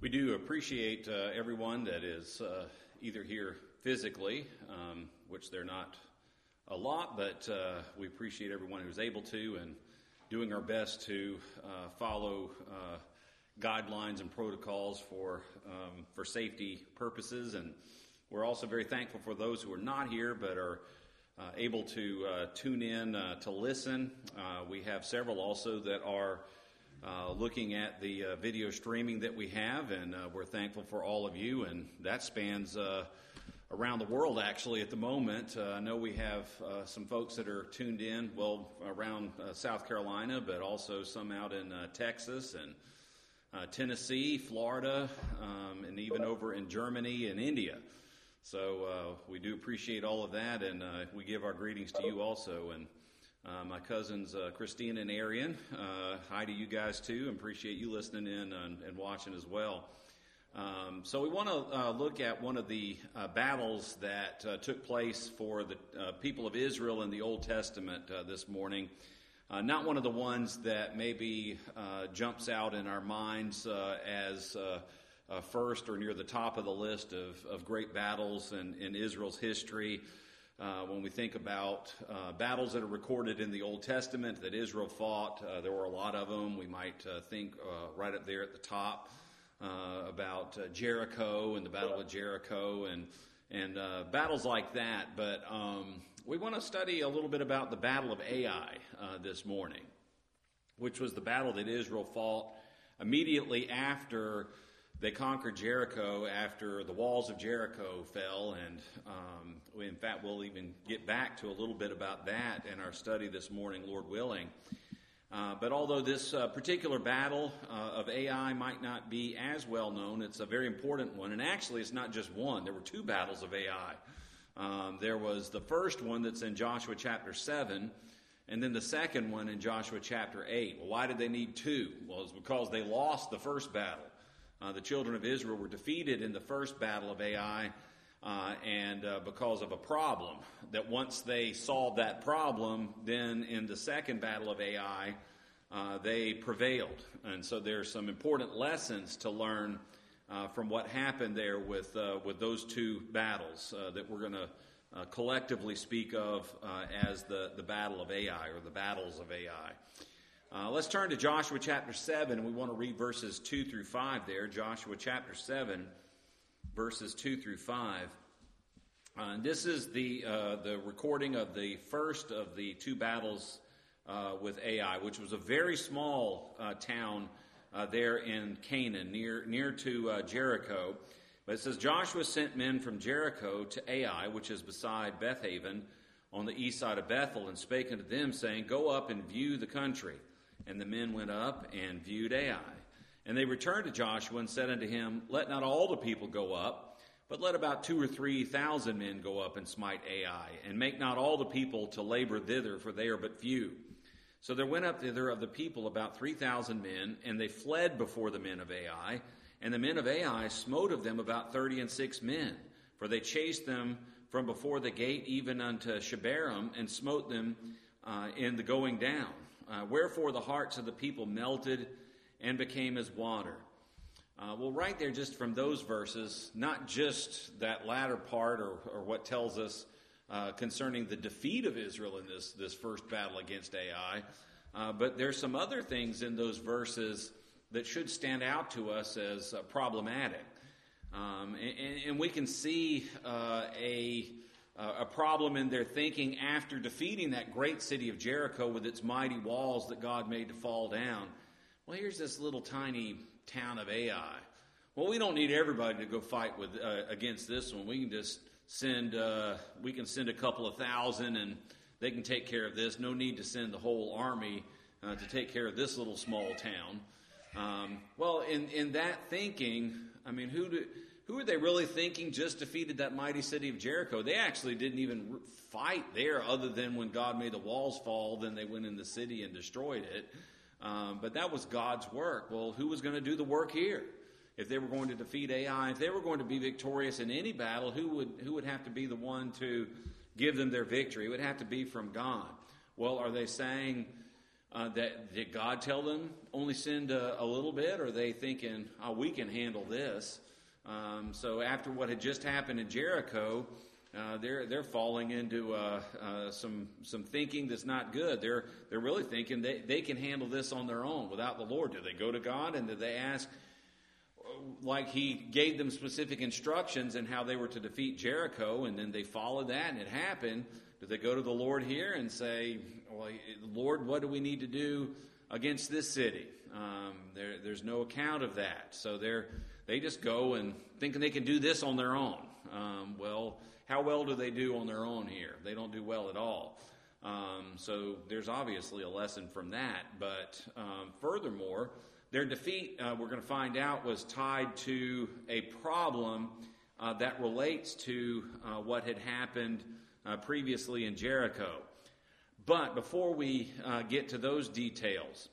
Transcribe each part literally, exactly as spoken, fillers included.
We do appreciate uh, everyone that is uh, either here physically, um, which they're not a lot, but uh, we appreciate everyone who's able to and doing our best to uh, follow uh, guidelines and protocols for um, for safety purposes. And we're also very thankful for those who are not here but are uh, able to uh, tune in uh, to listen. Uh, we have several also that are Uh, looking at the uh, video streaming that we have, and uh, we're thankful for all of you, and that spans uh, around the world actually at the moment. Uh, I know we have uh, some folks that are tuned in, well, around uh, South Carolina, but also some out in uh, Texas and uh, Tennessee, Florida, um, and even over in Germany and India. So uh, we do appreciate all of that, and uh, we give our greetings to you also. And Uh, my cousins, uh, Christine and Arian, uh, hi to you guys too, and appreciate you listening in and, and watching as well. Um, so we want to uh, look at one of the uh, battles that uh, took place for the uh, people of Israel in the Old Testament uh, this morning. Uh, not one of the ones that maybe uh, jumps out in our minds uh, as uh, uh, first or near the top of the list of, of great battles in, in Israel's history. Uh, when we think about uh, battles that are recorded in the Old Testament that Israel fought, uh, there were a lot of them. We might uh, think uh, right up there at the top uh, about uh, Jericho and the Battle of Jericho and and uh, battles like that. But um, we want to study a little bit about the Battle of Ai uh, this morning, which was the battle that Israel fought immediately after they conquered Jericho, after the walls of Jericho fell, and um, we, in fact, we'll even get back to a little bit about that in our study this morning, Lord willing. Uh, but although this uh, particular battle uh, of Ai might not be as well known, it's a very important one. And actually, it's not just one. There were two battles of Ai. Um, there was the first one that's in Joshua chapter seven, and then the second one in Joshua chapter eight. Well, why did they need two? Well, it's because they lost the first battle. Uh, the children of Israel were defeated in the first battle of Ai, uh, and uh, because of a problem, that once they solved that problem, then in the second battle of Ai, uh, they prevailed. And so there's some important lessons to learn uh, from what happened there with uh, with those two battles uh, that we're going to uh, collectively speak of uh, as the, the Battle of Ai, or the battles of Ai. Uh, let's turn to Joshua chapter seven, and we want to read verses two through five there. Joshua chapter seven, verses two through five. Uh, and this is the uh, the recording of the first of the two battles uh, with Ai, which was a very small uh, town uh, there in Canaan, near near to uh, Jericho. But it says, Joshua sent men from Jericho to Ai, which is beside Bethaven, on the east side of Bethel, and spake unto them, saying, Go up and view the country. And the men went up and viewed Ai. And they returned to Joshua and said unto him, Let not all the people go up, but let about two or three thousand men go up and smite Ai, and make not all the people to labor thither, for they are but few. So there went up thither of the people about three thousand men, and they fled before the men of Ai. And the men of Ai smote of them about thirty and six men, for they chased them from before the gate even unto Shebarim, and smote them uh, in the going down. Uh, wherefore the hearts of the people melted and became as water. Uh, well, right there, just from those verses, not just that latter part or, or what tells us uh, concerning the defeat of Israel in this, this first battle against Ai, uh, but there's some other things in those verses that should stand out to us as uh, problematic. Um, and, and we can see uh, a... Uh, a problem in their thinking after defeating that great city of Jericho with its mighty walls that God made to fall down. Well, here's this little tiny town of Ai. Well, we don't need everybody to go fight with uh, against this one. We can just send uh, we can send a couple of thousand, and they can take care of this. No need to send the whole army uh, to take care of this little small town. Um, well, in in that thinking, I mean, who do Who are they really thinking just defeated that mighty city of Jericho? They actually didn't even fight there other than when God made the walls fall, then they went in the city and destroyed it. Um, but that was God's work. Well, who was going to do the work here? If they were going to defeat Ai, if they were going to be victorious in any battle, who would who would have to be the one to give them their victory? It would have to be from God. Well, are they saying Uh, that did God tell them only send a, a little bit, or are they thinking, oh, we can handle this? Um, so after what had just happened in Jericho, uh, they're they're falling into uh, uh, some some thinking that's not good. They're they're really thinking they, they can handle this on their own without the Lord. Do they go to God and do they ask, like He gave them specific instructions in how they were to defeat Jericho, and then they followed that and it happened? Do they go to the Lord here and say, well, Lord, what do we need to do against this city? Um, there, there's no account of that. So they're, they just go and thinking they can do this on their own. Um, well, how well do they do on their own here? They don't do well at all. Um, so there's obviously a lesson from that. But um, furthermore, their defeat, uh, we're going to find out, was tied to a problem uh, that relates to uh, what had happened uh, previously in Jericho. But before we uh, get to those details,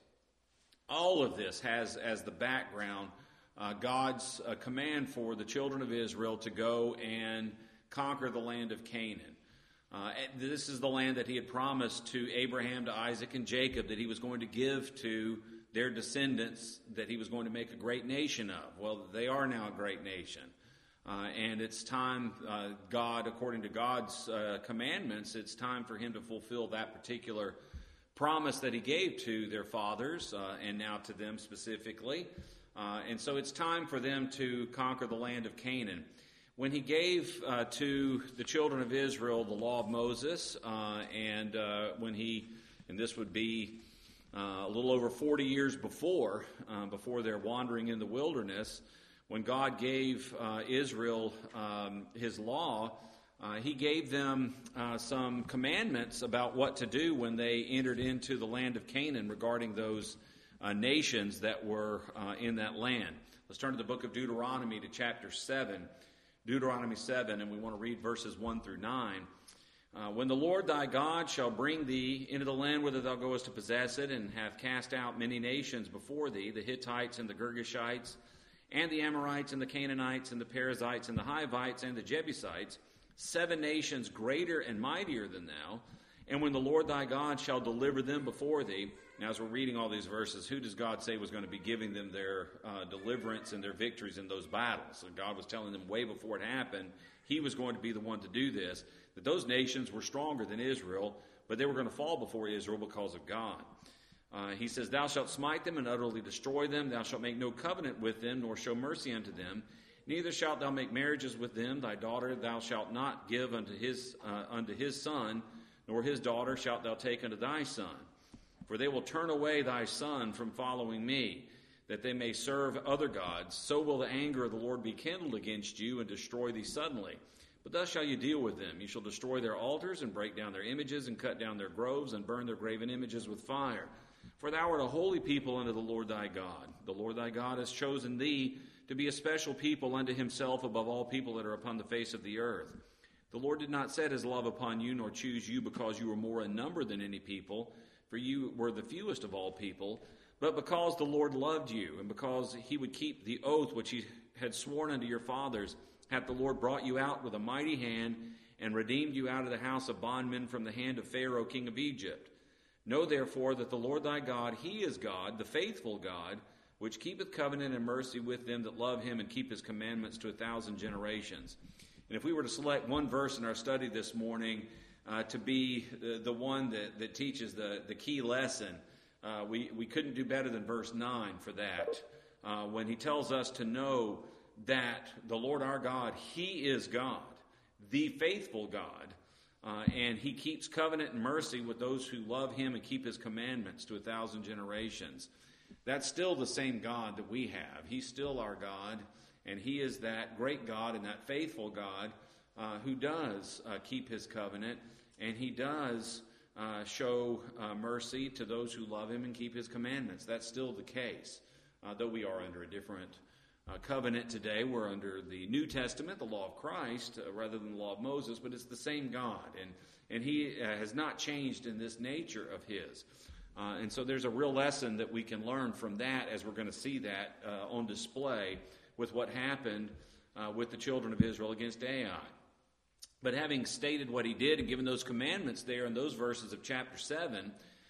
all of this has as the background uh, God's uh, command for the children of Israel to go and conquer the land of Canaan. Uh, this is the land that He had promised to Abraham, to Isaac, and Jacob, that He was going to give to their descendants, that He was going to make a great nation of. Well, they are now a great nation. Uh, and it's time, uh, God, according to God's uh, commandments, it's time for Him to fulfill that particular promise that He gave to their fathers, uh, and now to them specifically. Uh, and so it's time for them to conquer the land of Canaan. When He gave uh, to the children of Israel the law of Moses, uh, and uh, when He, and this would be uh, a little over forty years before, uh, before their wandering in the wilderness, when God gave uh, Israel um, His law, uh, He gave them uh, some commandments about what to do when they entered into the land of Canaan regarding those uh, nations that were uh, in that land. Let's turn to the book of Deuteronomy, to chapter seven. Deuteronomy seven, and we want to read verses one through nine. Uh, when the Lord thy God shall bring thee into the land whither thou goest to possess it, and hath cast out many nations before thee, the Hittites and the Girgashites, and the Amorites, and the Canaanites, and the Perizzites, and the Hivites, and the Jebusites, seven nations greater and mightier than thou. And when the Lord thy God shall deliver them before thee. Now, as we're reading all these verses, who does God say was going to be giving them their uh, deliverance and their victories in those battles? So God was telling them way before it happened, He was going to be the one to do this, that those nations were stronger than Israel, but they were going to fall before Israel because of God. Uh, he says, Thou shalt smite them and utterly destroy them. Thou shalt make no covenant with them, nor show mercy unto them. Neither shalt thou make marriages with them. Thy daughter thou shalt not give unto his uh, unto his son, nor his daughter shalt thou take unto thy son. For they will turn away thy son from following me, that they may serve other gods. So will the anger of the Lord be kindled against you, and destroy thee suddenly. But thus shall you deal with them. You shall destroy their altars, and break down their images, and cut down their groves, and burn their graven images with fire. For thou art a holy people unto the Lord thy God. The Lord thy God has chosen thee to be a special people unto Himself above all people that are upon the face of the earth. The Lord did not set His love upon you, nor choose you because you were more in number than any people, for you were the fewest of all people, but because the Lord loved you, and because He would keep the oath which He had sworn unto your fathers, hath the Lord brought you out with a mighty hand, and redeemed you out of the house of bondmen from the hand of Pharaoh king of Egypt. Know therefore that the Lord thy God, He is God, the faithful God, which keepeth covenant and mercy with them that love Him and keep His commandments to a thousand generations. And if we were to select one verse in our study this morning uh, to be the, the one that, that teaches the, the key lesson, uh, we, we couldn't do better than verse nine for that. Uh, when He tells us to know that the Lord our God, He is God, the faithful God, Uh, and He keeps covenant and mercy with those who love Him and keep His commandments to a thousand generations. That's still the same God that we have. He's still our God, and He is that great God and that faithful God uh, who does uh, keep His covenant, and He does uh, show uh, mercy to those who love Him and keep His commandments. That's still the case, uh, though we are under a different Uh, covenant today. We're under the New Testament, the law of Christ, uh, rather than the law of Moses, but it's the same God, and and He uh, has not changed in this nature of His. Uh, and so there's a real lesson that we can learn from that, as we're going to see that uh, on display with what happened uh, with the children of Israel against Ai. But having stated what He did and given those commandments there in those verses of chapter seven,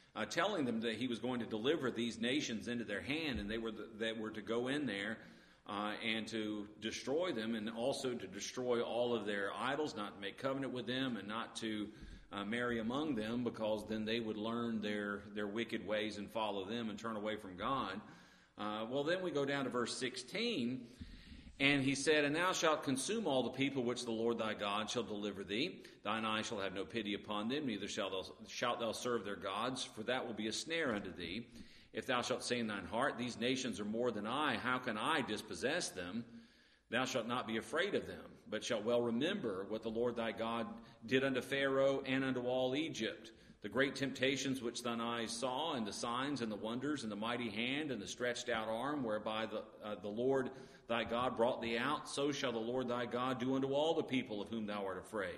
uh, telling them that he was going to deliver these nations into their hand, and they were the, they were to go in there uh, and to destroy them, and also to destroy all of their idols, not to make covenant with them, and not to uh, marry among them, because then they would learn their their wicked ways and follow them and turn away from God. Uh, well, then we go down to verse sixteen. And he said, And thou shalt consume all the people which the Lord thy God shall deliver thee. Thine eye shall have no pity upon them, neither shalt thou, shalt thou serve their gods, for that will be a snare unto thee. If thou shalt say in thine heart, These nations are more than I, how can I dispossess them? Thou shalt not be afraid of them, but shalt well remember what the Lord thy God did unto Pharaoh and unto all Egypt, the great temptations which thine eyes saw, and the signs and the wonders, and the mighty hand and the stretched out arm, whereby the, uh, the Lord thy God brought thee out, so shall the Lord thy God do unto all the people of whom thou art afraid.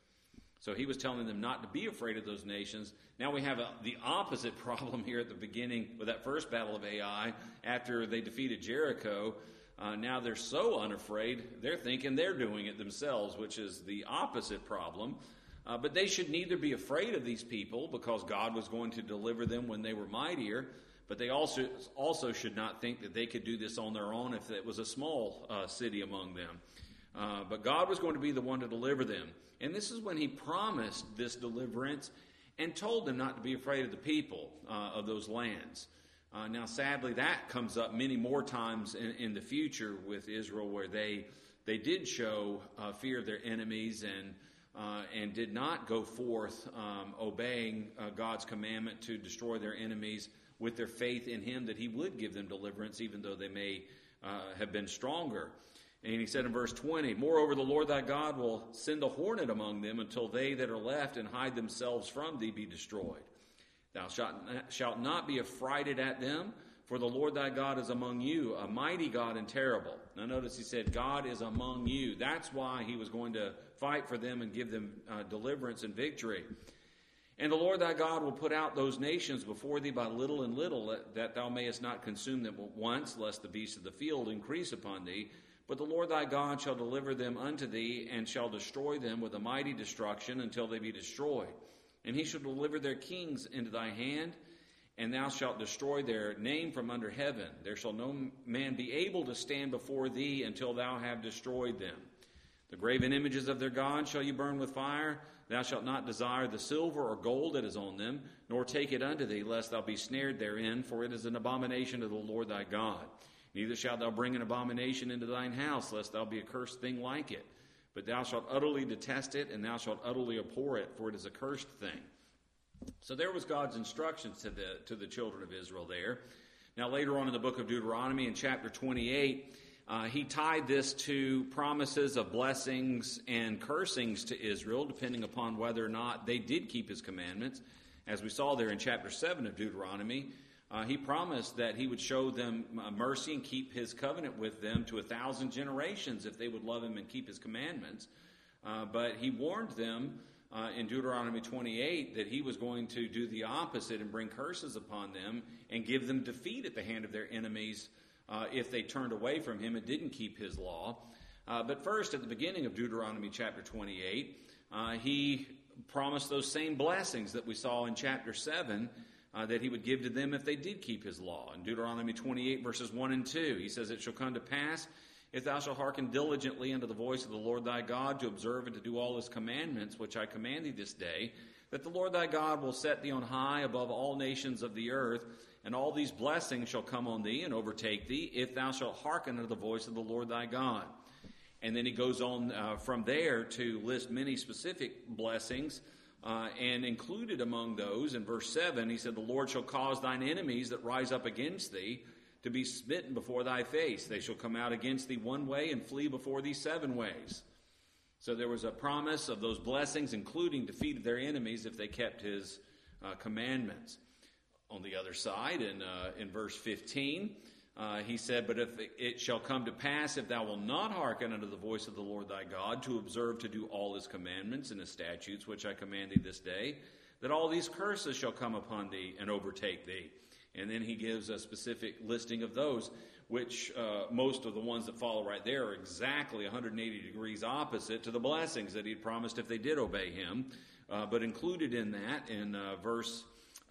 So he was telling them not to be afraid of those nations. Now we have a, the opposite problem here at the beginning with that first battle of Ai. After they defeated Jericho, uh, now they're so unafraid, they're thinking they're doing it themselves, which is the opposite problem. Uh, but they should neither be afraid of these people, because God was going to deliver them when they were mightier, but they also also should not think that they could do this on their own if it was a small uh, city among them. Uh, but God was going to be the one to deliver them. And this is when he promised this deliverance and told them not to be afraid of the people uh, of those lands. Uh, now, sadly, that comes up many more times in, in the future with Israel, where they they did show uh, fear of their enemies and uh, and did not go forth um, obeying uh, God's commandment to destroy their enemies, with their faith in him that he would give them deliverance, even though they may uh, have been stronger. And he said in verse twenty, Moreover, the Lord thy God will send a hornet among them, until they that are left and hide themselves from thee be destroyed. Thou shalt, shalt not be affrighted at them, for the Lord thy God is among you, a mighty God and terrible. Now notice he said, God is among you. That's why he was going to fight for them and give them uh, deliverance and victory. And the Lord thy God will put out those nations before thee by little and little, that, that thou mayest not consume them at once, lest the beasts of the field increase upon thee. But the Lord thy God shall deliver them unto thee, and shall destroy them with a mighty destruction until they be destroyed. And he shall deliver their kings into thy hand, and thou shalt destroy their name from under heaven. There shall no man be able to stand before thee until thou have destroyed them. The graven images of their gods shall you burn with fire. Thou shalt not desire the silver or gold that is on them, nor take it unto thee, lest thou be snared therein, for it is an abomination to the Lord thy God. Neither shalt thou bring an abomination into thine house, lest thou be a cursed thing like it. But thou shalt utterly detest it, and thou shalt utterly abhor it, for it is a cursed thing. So there was God's instructions to the to the children of Israel there. Now later on in the book of Deuteronomy, in chapter twenty-eight, Uh, he tied this to promises of blessings and cursings to Israel, depending upon whether or not they did keep his commandments. As we saw there in chapter seven of Deuteronomy, uh, he promised that he would show them mercy and keep his covenant with them to a thousand generations if they would love him and keep his commandments. Uh, but he warned them uh, in Deuteronomy twenty-eight that he was going to do the opposite and bring curses upon them and give them defeat at the hand of their enemies Uh, if they turned away from him and didn't keep his law. Uh, but first, at the beginning of Deuteronomy chapter twenty-eight, uh, he promised those same blessings that we saw in chapter seven uh, that he would give to them if they did keep his law. In Deuteronomy twenty-eight, verses one and two, he says, It shall come to pass, if thou shalt hearken diligently unto the voice of the Lord thy God, to observe and to do all his commandments, which I command thee this day, that the Lord thy God will set thee on high above all nations of the earth, and all these blessings shall come on thee and overtake thee, if thou shalt hearken unto the voice of the Lord thy God. And then he goes on uh, from there to list many specific blessings, uh, and included among those, in verse seven, he said, The Lord shall cause thine enemies that rise up against thee to be smitten before thy face. They shall come out against thee one way and flee before thee seven ways. So there was a promise of those blessings, including defeat of their enemies if they kept his uh, commandments. On the other side, in uh, in verse fifteen, uh, he said, But if it shall come to pass, if thou wilt not hearken unto the voice of the Lord thy God, to observe to do all his commandments and his statutes, which I command thee this day, that all these curses shall come upon thee and overtake thee. And then he gives a specific listing of those, which uh, most of the ones that follow right there are exactly one hundred eighty degrees opposite to the blessings that he had promised if they did obey him. Uh, but included in that, in uh, verse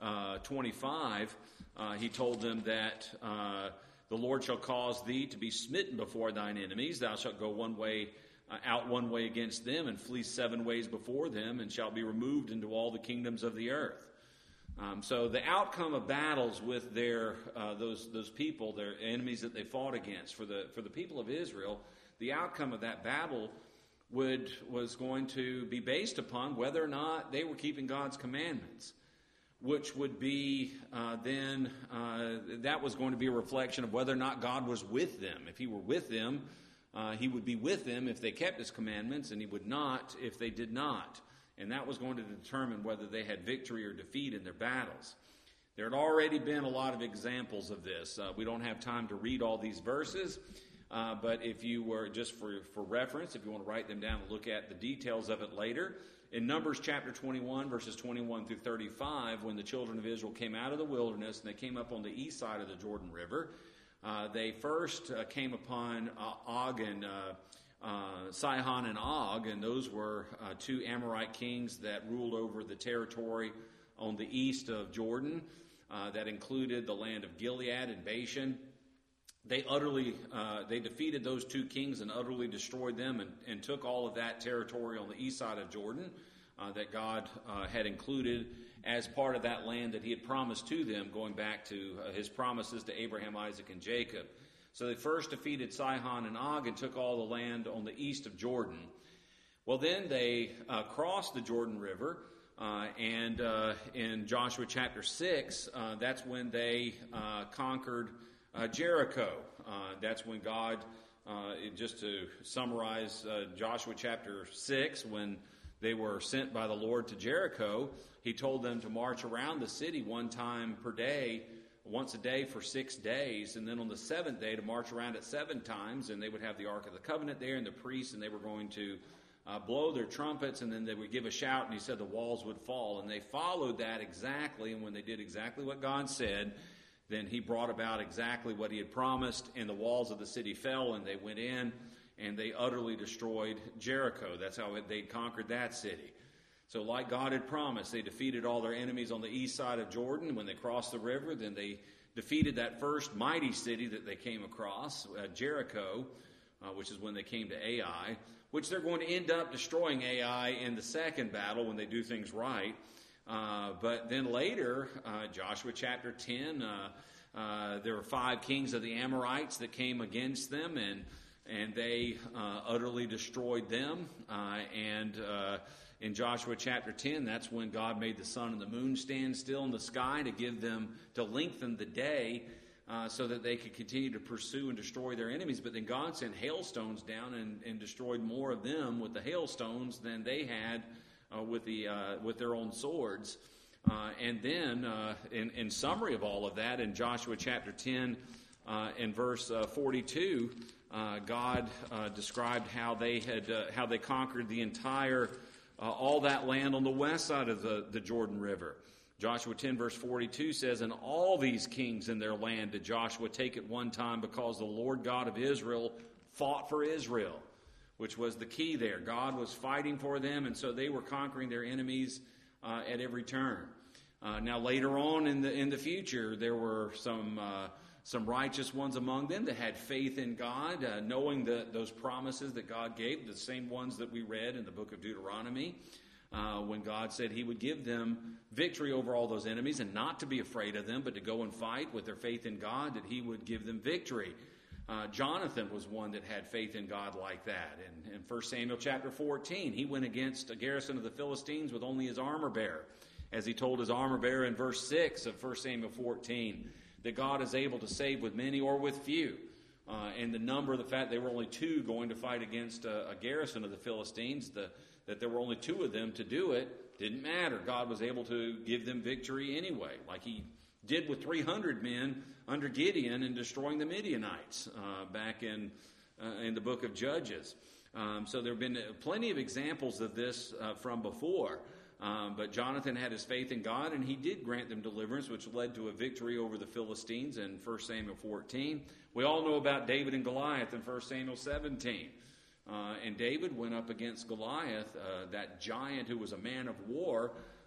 uh, twenty-five, uh, he told them that uh, the Lord shall cause thee to be smitten before thine enemies. Thou shalt go one way uh, out one way against them, and flee seven ways before them, and shall be removed into all the kingdoms of the earth. Um, so the outcome of battles with their uh, those those people, their enemies that they fought against, for the for the people of Israel, the outcome of that battle would was going to be based upon whether or not they were keeping God's commandments, which would be uh, then uh, that was going to be a reflection of whether or not God was with them. If He were with them, uh, He would be with them if they kept His commandments, and He would not if they did not. And that was going to determine whether they had victory or defeat in their battles. There had already been a lot of examples of this. Uh, we don't have time to read all these verses, uh, but if you were, just for, for reference, if you want to write them down and look at the details of it later, in Numbers chapter twenty-one, verses twenty-one through thirty-five, when the children of Israel came out of the wilderness and they came up on the east side of the Jordan River, uh, they first uh, came upon uh, Og and uh, Uh, Sihon and Og, and those were uh, two Amorite kings that ruled over the territory on the east of Jordan. Uh, that included the land of Gilead and Bashan. They utterly, uh, they defeated those two kings and utterly destroyed them, and, and took all of that territory on the east side of Jordan uh, that God uh, had included as part of that land that He had promised to them, going back to uh, His promises to Abraham, Isaac, and Jacob. So they first defeated Sihon and Og and took all the land on the east of Jordan. Well, then they uh, crossed the Jordan River, uh, and uh, in Joshua chapter six, uh, that's when they uh, conquered uh, Jericho. Uh, that's when God, uh, just to summarize uh, Joshua chapter six, when they were sent by the Lord to Jericho, He told them to march around the city one time per day, once a day for six days, and then on the seventh day to march around it seven times, and they would have the Ark of the Covenant there and the priests, and they were going to uh, blow their trumpets, and then they would give a shout, and He said the walls would fall. And they followed that exactly, and when they did exactly what God said, then He brought about exactly what He had promised, and the walls of the city fell, and they went in, and they utterly destroyed Jericho. That's how they conquered that city. So like God had promised, they defeated all their enemies on the east side of Jordan. When they crossed the river, then they defeated that first mighty city that they came across, uh, Jericho, uh, which is when they came to Ai, which they're going to end up destroying Ai in the second battle when they do things right. Uh, but then later, uh, Joshua chapter ten, uh, uh, there were five kings of the Amorites that came against them, and and they uh, utterly destroyed them. Uh, and uh, in Joshua chapter ten, that's when God made the sun and the moon stand still in the sky to give them, to lengthen the day uh, so that they could continue to pursue and destroy their enemies. But then God sent hailstones down and, and destroyed more of them with the hailstones than they had uh, with the uh, with their own swords. Uh, and then, uh, in, in summary of all of that, in Joshua chapter ten, uh, in verse uh, forty-two, uh, God uh, described how they had uh, how they conquered the entire Uh, all that land on the west side of the, the Jordan River. Joshua ten verse forty-two says, "And all these kings in their land did Joshua take at one time, because the Lord God of Israel fought for Israel," which was the key there. God was fighting for them, and so they were conquering their enemies uh, at every turn. Uh, now later on in the in the future, there were some uh, some righteous ones among them that had faith in God, uh, knowing the, those promises that God gave, the same ones that we read in the book of Deuteronomy, uh, when God said He would give them victory over all those enemies, and not to be afraid of them, but to go and fight with their faith in God, that He would give them victory. Uh, Jonathan was one that had faith in God like that. In, in First Samuel chapter fourteen, he went against a garrison of the Philistines with only his armor bearer, as he told his armor bearer in verse six of First Samuel fourteen, that God is able to save with many or with few. Uh, and the number, the fact they were only two going to fight against a, a garrison of the Philistines, the, that there were only two of them to do it, didn't matter. God was able to give them victory anyway, like He did with three hundred men under Gideon in destroying the Midianites uh, back in, uh, in the book of Judges. Um, so there have been plenty of examples of this uh, from before. Um, but Jonathan had his faith in God, and he did grant them deliverance, which led to a victory over the Philistines in First Samuel fourteen. We all know about David and Goliath in First Samuel seventeen. Uh, and David went up against Goliath, uh, that giant who was a man of war,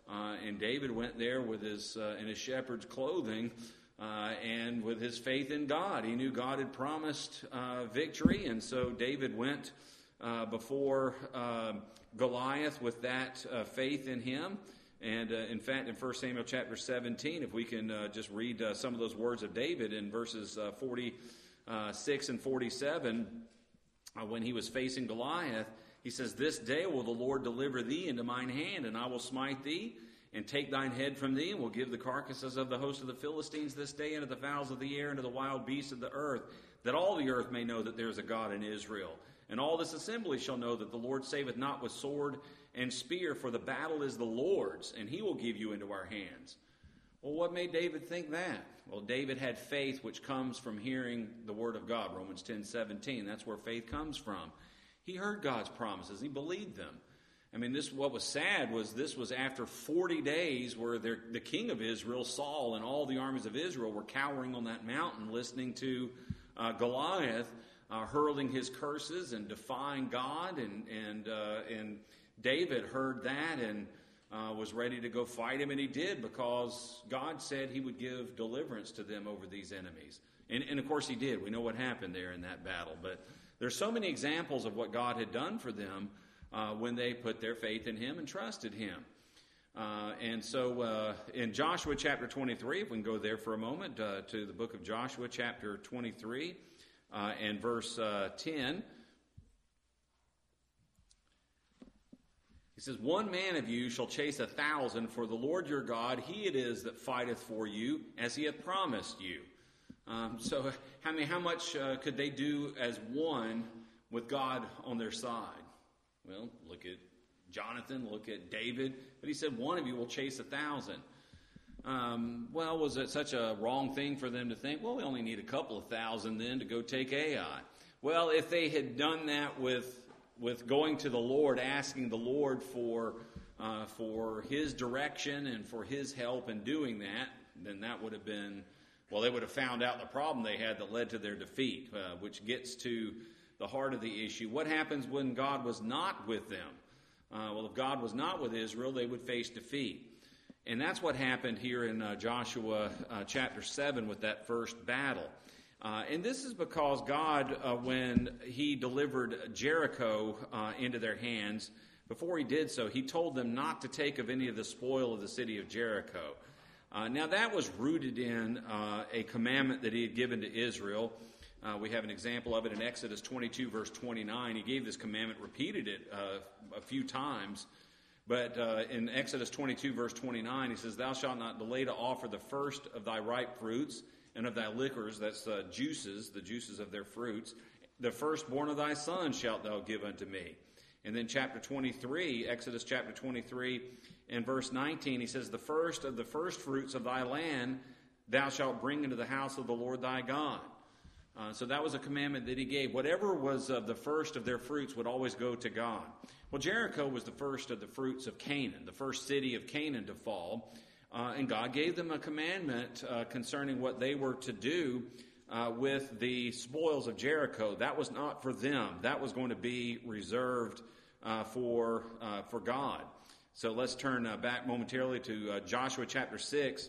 Uh, and David went there with his uh, in his shepherd's clothing uh, and with his faith in God. He knew God had promised uh, victory, and so David went uh, before uh, Goliath with that uh, faith in him. And uh, in fact, in First Samuel chapter seventeen, if we can uh, just read uh, some of those words of David in verses uh, forty-six and forty-seven, uh, when he was facing Goliath, he says, "This day will the Lord deliver thee into mine hand, and I will smite thee, and take thine head from thee, and will give the carcasses of the host of the Philistines this day unto the fowls of the air, and to the wild beasts of the earth, that all the earth may know that there is a God in Israel. And all this assembly shall know that the Lord saveth not with sword and spear, for the battle is the Lord's, and he will give you into our hands." Well, what made David think that? Well, David had faith which comes from hearing the word of God, Romans ten seventeen. That's where faith comes from. He heard God's promises. He believed them. I mean, this what was sad was this was after forty days where the king of Israel, Saul, and all the armies of Israel were cowering on that mountain listening to uh, Goliath uh, hurling his curses and defying God. And, and, uh, and David heard that and uh, was ready to go fight him, and he did, because God said he would give deliverance to them over these enemies. And, and of course he did. We know what happened there in that battle. But there's so many examples of what God had done for them uh, when they put their faith in him and trusted him. Uh, and so uh, in Joshua chapter twenty-three, if we can go there for a moment, uh, to the book of Joshua chapter twenty-three uh, and verse uh, ten. He says, "One man of you shall chase a thousand, for the Lord your God, he it is that fighteth for you, as he hath promised you." Um, so, I mean, how much uh, could they do as one with God on their side? Well, look at Jonathan, look at David. But he said, one of you will chase a thousand. Um, well, was it such a wrong thing for them to think, well, we only need a couple of thousand then to go take Ai? Well, if they had done that with with going to the Lord, asking the Lord for uh, for his direction and for his help in doing that, then that would have been... Well, they would have found out the problem they had that led to their defeat, uh, which gets to the heart of the issue. What happens when God was not with them? Uh, well, if God was not with Israel, they would face defeat. And that's what happened here in uh, Joshua uh, chapter seven with that first battle. Uh, and this is because God, uh, when he delivered Jericho uh, into their hands, before he did so, he told them not to take of any of the spoil of the city of Jericho. Uh, now, that was rooted in uh, a commandment that he had given to Israel. Uh, we have an example of it in Exodus twenty-two, verse twenty-nine. He gave this commandment, repeated it uh, a few times. But uh, in Exodus twenty-two, verse twenty-nine, he says, "Thou shalt not delay to offer the first of thy ripe fruits and of thy liquors," that's uh, juices, the juices of their fruits. "The firstborn of thy sons shalt thou give unto me." And then chapter twenty-three, Exodus chapter twenty-three, in verse nineteen, he says, "The first of the first fruits of thy land thou shalt bring into the house of the Lord thy God." Uh, so that was a commandment that he gave. Whatever was of the first of their fruits would always go to God. Well, Jericho was the first of the fruits of Canaan, the first city of Canaan to fall. Uh, and God gave them a commandment uh, concerning what they were to do uh, with the spoils of Jericho. That was not for them. That was going to be reserved uh, for uh, for God. So let's turn uh, back momentarily to uh, Joshua chapter six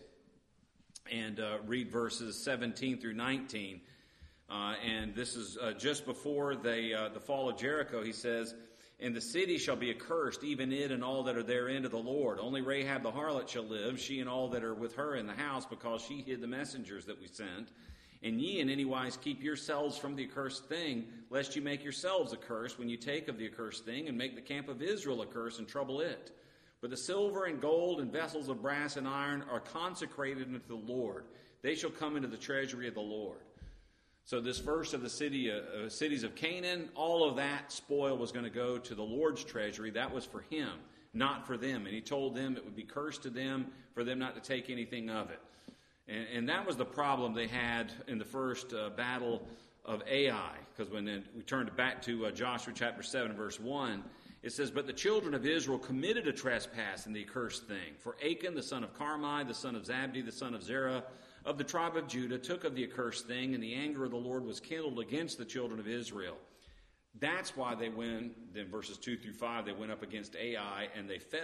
and uh, read verses seventeen through nineteen. Uh, and this is uh, just before they, uh, the fall of Jericho. He says, "And the city shall be accursed, even it and all that are therein to the Lord. Only Rahab the harlot shall live, she and all that are with her in the house, because she hid the messengers that we sent. And ye in any wise keep yourselves from the accursed thing, lest you make yourselves accursed when you take of the accursed thing, and make the camp of Israel accursed and trouble it. But the silver and gold and vessels of brass and iron are consecrated unto the Lord. They shall come into the treasury of the Lord." So this verse of the city, uh, cities of Canaan, all of that spoil was going to go to the Lord's treasury. That was for him, not for them. And he told them it would be cursed to them for them not to take anything of it. And, and that was the problem they had in the first uh, battle of Ai. Because when then we turned back to uh, Joshua chapter seven, verse one, it says, "But the children of Israel committed a trespass in the accursed thing. For Achan, the son of Carmi, the son of Zabdi, the son of Zerah, of the tribe of Judah, took of the accursed thing, and the anger of the Lord was kindled against the children of Israel." That's why they went, then verses two through five, they went up against Ai, and they fell.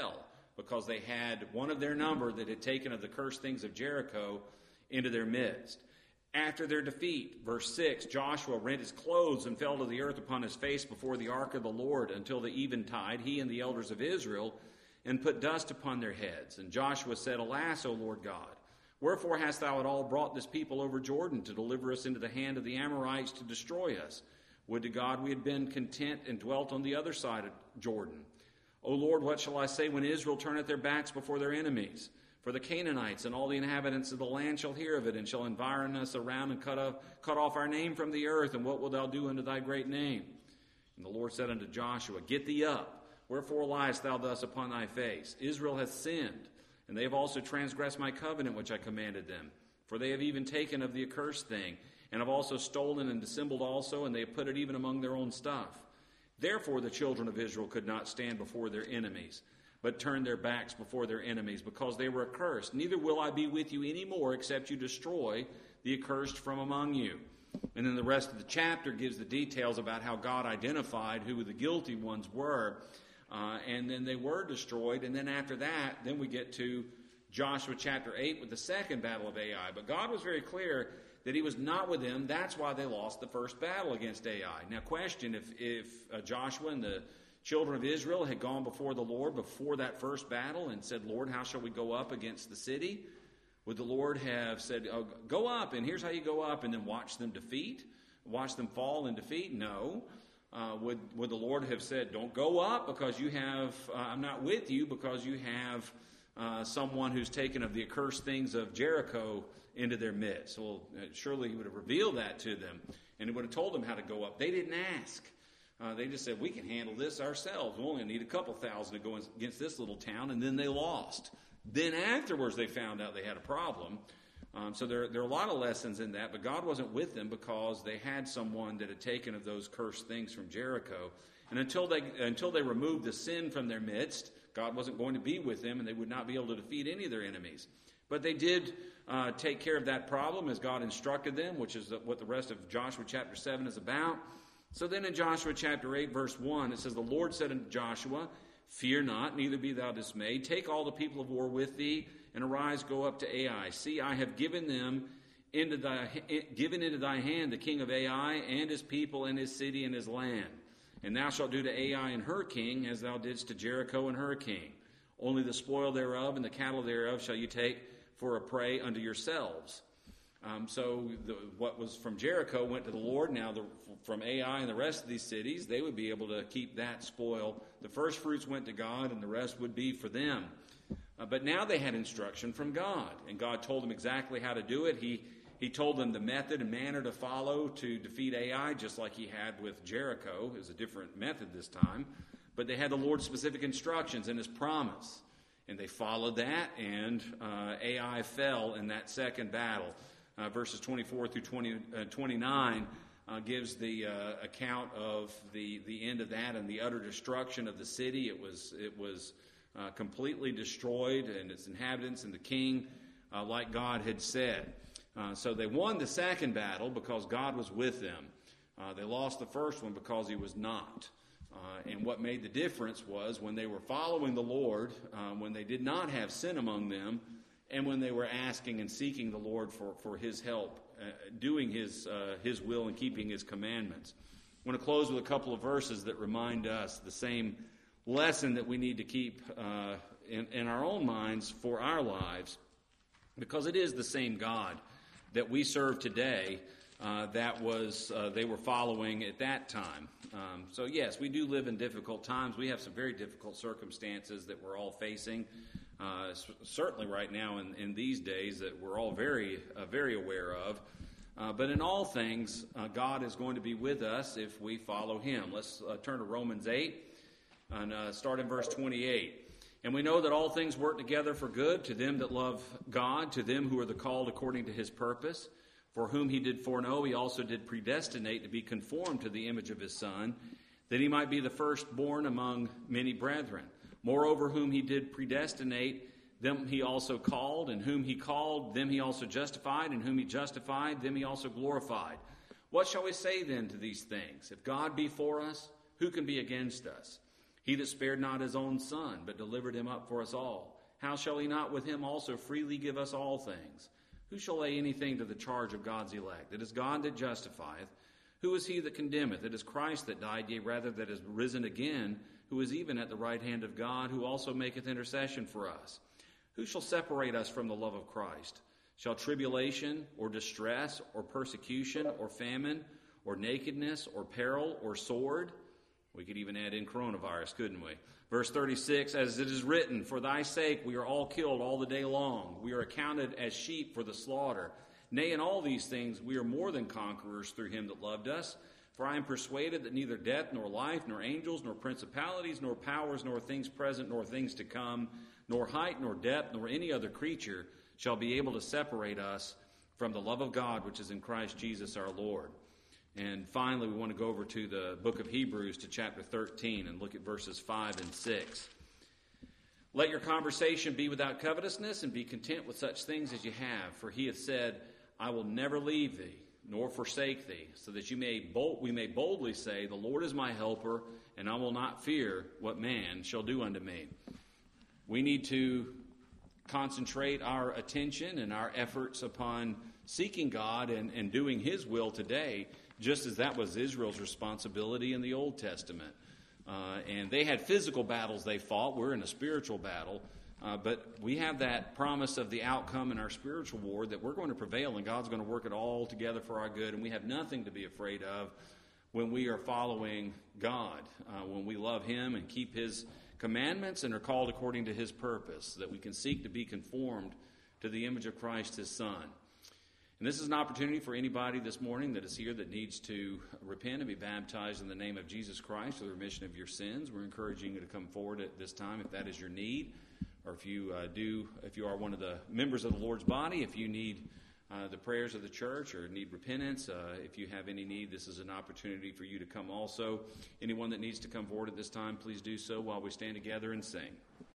because they had one of their number that had taken of the cursed things of Jericho into their midst. After their defeat, verse six, Joshua rent his clothes and fell to the earth upon his face before the ark of the Lord until the eventide, he and the elders of Israel, and put dust upon their heads. And Joshua said, Alas, O Lord God, wherefore hast thou at all brought this people over Jordan to deliver us into the hand of the Amorites to destroy us? Would to God we had been content and dwelt on the other side of Jordan. O Lord, what shall I say when Israel turneth their backs before their enemies? For the Canaanites and all the inhabitants of the land shall hear of it, and shall environ us around and cut off, cut off our name from the earth. And what wilt thou do unto thy great name? And the Lord said unto Joshua, Get thee up, wherefore liest thou thus upon thy face? Israel hath sinned, and they have also transgressed my covenant which I commanded them. For they have even taken of the accursed thing, and have also stolen and dissembled also, and they have put it even among their own stuff. Therefore the children of Israel could not stand before their enemies, but turned their backs before their enemies, because they were accursed. Neither will I be with you any more, except you destroy the accursed from among you. And then the rest of the chapter gives the details about how God identified who the guilty ones were, uh, and then they were destroyed. And then after that, then we get to Joshua chapter eight with the second battle of Ai. But God was very clear that he was not with them. That's why they lost the first battle against Ai. Now, question, if, if uh, Joshua and the children of Israel had gone before the Lord before that first battle and said, Lord, how shall we go up against the city? Would the Lord have said, oh, go up, and here's how you go up, and then watch them defeat, watch them fall in defeat? No. Uh, would, would the Lord have said, don't go up because you have, uh, I'm not with you because you have uh, someone who's taken of the accursed things of Jericho into their midst? Well, surely he would have revealed that to them, and he would have told them how to go up. They didn't ask. Uh, they just said, we can handle this ourselves. We only need a couple thousand to go against this little town, and then they lost. Then afterwards they found out they had a problem. Um, so there, there are a lot of lessons in that, but God wasn't with them because they had someone that had taken of those cursed things from Jericho. And until they, until they removed the sin from their midst, God wasn't going to be with them, and they would not be able to defeat any of their enemies. But they did uh, take care of that problem as God instructed them, which is what the rest of Joshua chapter seven is about. So then in Joshua chapter eight, verse one, it says, The Lord said unto Joshua, Fear not, neither be thou dismayed. Take all the people of war with thee, and arise, go up to Ai. See, I have given them into thy, given into thy hand the king of Ai, and his people, and his city, and his land. And thou shalt do to Ai and her king as thou didst to Jericho and her king. Only the spoil thereof and the cattle thereof shall you take for a prey unto yourselves. Um, so the, what was from Jericho went to the Lord. Now the, from Ai and the rest of these cities, they would be able to keep that spoil. The first fruits went to God, and the rest would be for them. Uh, but now they had instruction from God, and God told them exactly how to do it. He He told them the method and manner to follow to defeat Ai, just like he had with Jericho. It was a different method this time. But they had the Lord's specific instructions and his promise. And they followed that, and uh, Ai fell in that second battle. Uh, verses twenty-four through twenty, uh, twenty-nine uh, gives the uh, account of the, the end of that and the utter destruction of the city. It was, it was uh, completely destroyed, and its inhabitants and the king, uh, like God had said. Uh, so they won the second battle because God was with them. Uh, they lost the first one because he was not. Uh, and what made the difference was when they were following the Lord, uh, when they did not have sin among them, and when they were asking and seeking the Lord for, for his help, uh, doing his, uh, his will and keeping his commandments. I want to close with a couple of verses that remind us the same lesson that we need to keep uh, in, in our own minds for our lives, because it is the same God that we serve today uh, that was uh, they were following at that time. Um, so yes, we do live in difficult times. We have some very difficult circumstances that we're all facing, uh, certainly right now in, in these days that we're all very, uh, very aware of. Uh, but in all things, uh, God is going to be with us if we follow him. Let's uh, turn to Romans eight and uh, start in verse twenty-eight. And we know that all things work together for good to them that love God, to them who are the called according to his purpose. For whom he did foreknow, he also did predestinate to be conformed to the image of his Son, that he might be the firstborn among many brethren. Moreover, whom he did predestinate, them he also called, and whom he called, them he also justified, and whom he justified, them he also glorified. What shall we say then to these things? If God be for us, who can be against us? He that spared not his own Son, but delivered him up for us all, how shall he not with him also freely give us all things? Who shall lay anything to the charge of God's elect? It is God that justifieth. Who is he that condemneth? It is Christ that died, yea, rather that is risen again, who is even at the right hand of God, who also maketh intercession for us. Who shall separate us from the love of Christ? Shall tribulation, or distress, or persecution, or famine, or nakedness, or peril, or sword? We could even add in coronavirus, couldn't we? Verse thirty-six, as it is written, for thy sake we are all killed all the day long. We are accounted as sheep for the slaughter. Nay, in all these things we are more than conquerors through him that loved us. For I am persuaded that neither death, nor life, nor angels, nor principalities, nor powers, nor things present, nor things to come, nor height, nor depth, nor any other creature shall be able to separate us from the love of God which is in Christ Jesus our Lord. And finally, we want to go over to the book of Hebrews, to chapter thirteen, and look at verses five and six. Let your conversation be without covetousness, and be content with such things as you have. For he hath said, I will never leave thee, nor forsake thee, so that you may bold, we may boldly say, the Lord is my helper, and I will not fear what man shall do unto me. We need to concentrate our attention and our efforts upon seeking God and, and doing his will today, just as that was Israel's responsibility in the Old Testament. Uh, and they had physical battles they fought. We're in a spiritual battle. Uh, but we have that promise of the outcome in our spiritual war that we're going to prevail and God's going to work it all together for our good. And we have nothing to be afraid of when we are following God, uh, when we love him and keep his commandments and are called according to his purpose, that we can seek to be conformed to the image of Christ, his Son. And this is an opportunity for anybody this morning that is here that needs to repent and be baptized in the name of Jesus Christ for the remission of your sins. We're encouraging you to come forward at this time if that is your need, or if you uh, do, if you are one of the members of the Lord's body, if you need uh, the prayers of the church or need repentance, uh, if you have any need, this is an opportunity for you to come also. Anyone that needs to come forward at this time, please do so while we stand together and sing.